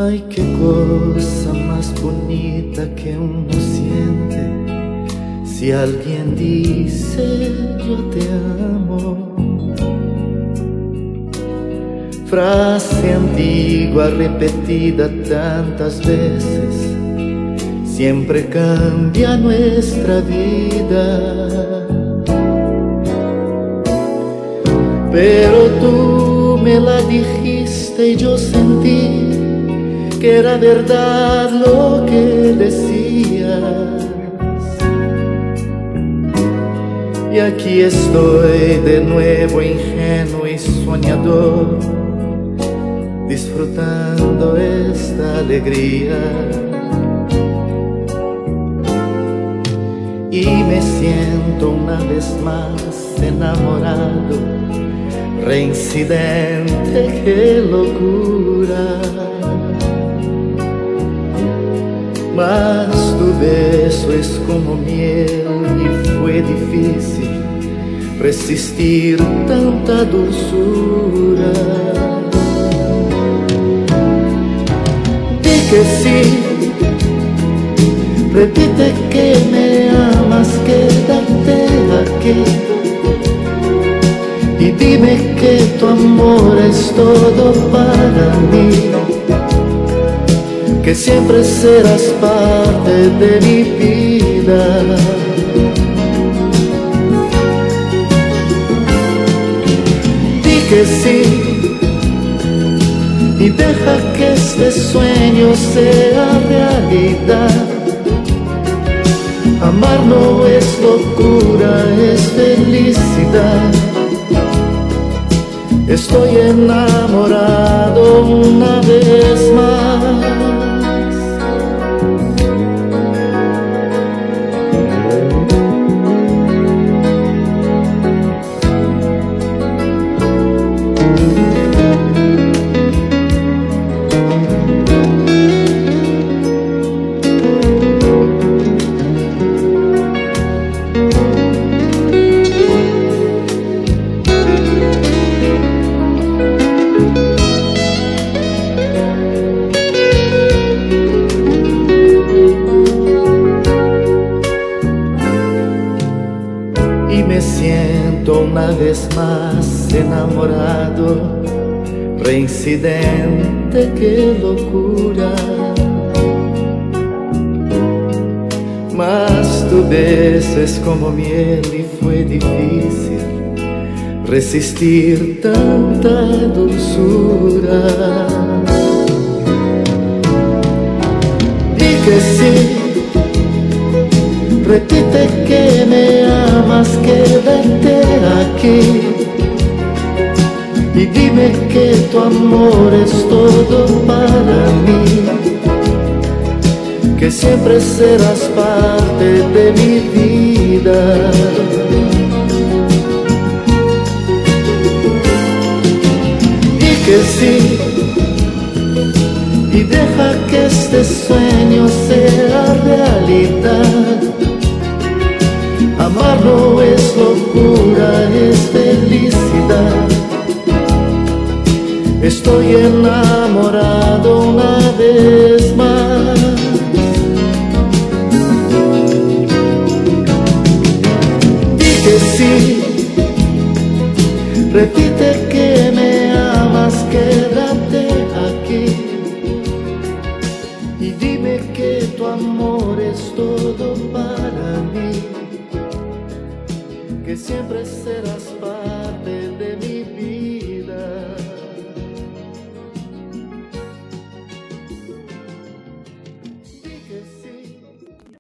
Ay, qué cosa más bonita que uno siente si alguien dice yo te amo. Frase antigua repetida tantas veces, siempre cambia nuestra vida. Pero tú me la dijiste y yo sentí que era verdad lo que decías. Y aquí estoy de nuevo ingenuo y soñador, disfrutando esta alegría. Y me siento una vez más enamorado, reincidente, qué locura. Mas tu beso es como miel y fue difícil resistir tanta dulzura. Di que sí, repite que me amas, quédate aquí y dime que tu amor es todo para mí, que siempre serás parte de mi vida. Di que sí y deja que este sueño sea realidad. Amar no es locura, es felicidad. Estoy enamorado una vez más. Y me siento una vez más enamorado, reincidente, qué locura. Mas tu beso es como miel y fue difícil resistir tanta dulzura. Di que sí, repite que me amas, quédate aquí y dime que tu amor es todo para mí, que siempre serás parte de mi vida. Di que sí y deja que este sueño sea realidad. Amar no es locura, es felicidad. Estoy enamorado una vez más. Di que sí, repite que me amas, quédate aquí y dime que tu amor es todo para mí, que siempre serás para mí.